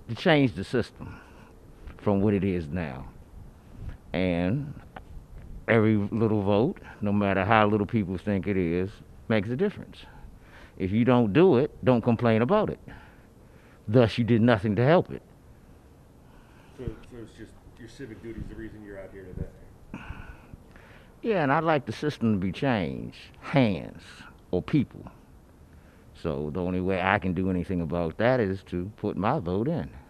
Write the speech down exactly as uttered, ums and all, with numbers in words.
to change the system from what it is now. And every little vote, no matter how little people think it is, makes a difference. If you don't do it, don't complain about it. Thus, you did nothing to help it. So, so it's just your civic duty is the reason you're out here today. Yeah, and I'd like the system to be changed, hands or people. So the only way I can do anything about that is to put my vote in.